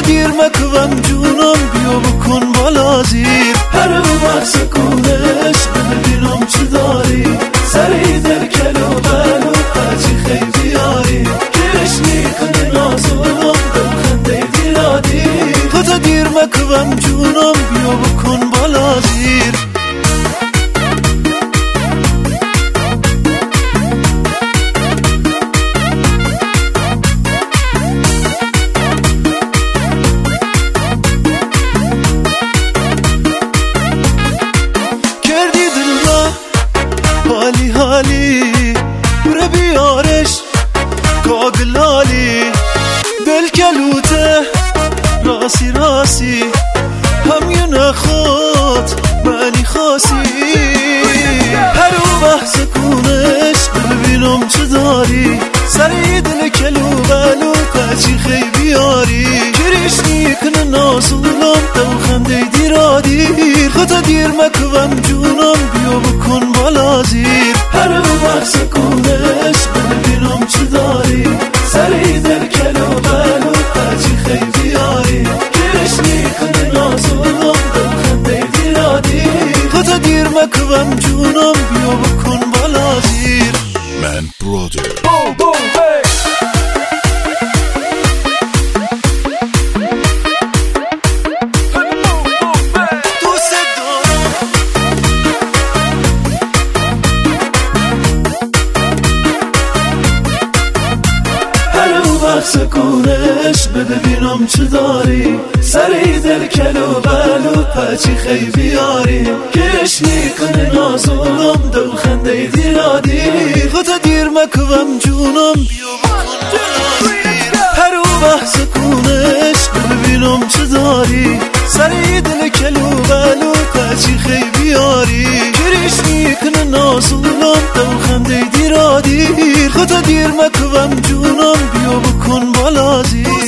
دیر مکوم جونم بیا بکن بالا زیر هر وقت سکونش ببینم چی داری سری در کلو بلو پاچی خیلی بیاری گرشنی کنه نازولم دل خنده دیرادی خدا دیر مکوم جونم بیا بکن بالا زیر حالی حالی بره بیارش کاغلالی دل کلوته راسی راسی هم یه نخواد منی خاصی هر بحث کنش ببینم چه داری سری دل کلو بلو پچی خیلی بیاری گریشنی کنه نازولم دو خنده دیرادیر خدا دیر مکوم جونم بیا بکن بالا زیر هر وقت سکونش ببینم چی داری سری در کلو بلو پچی خیلی بیاری گرشنی کنه نازولم دو خنده دیرادیر خدا دیر مکوم جونم بیا بکن بالا زیر من برادر سکونش ببینم چه داری سری در کلو بلو پچی خیلی بیاری گشنی کنه نازولم دو خنده دیرادی خدا دیر مکوم جونم بیا بکن بالا هر وقت سکونش ببینم چه داری سری دل کلو بلو پچی خیلی بیاری گشنی کنه نازولم دو خنده دیرادی خدا دیر مکوم جونم بیا بکن بالا زیر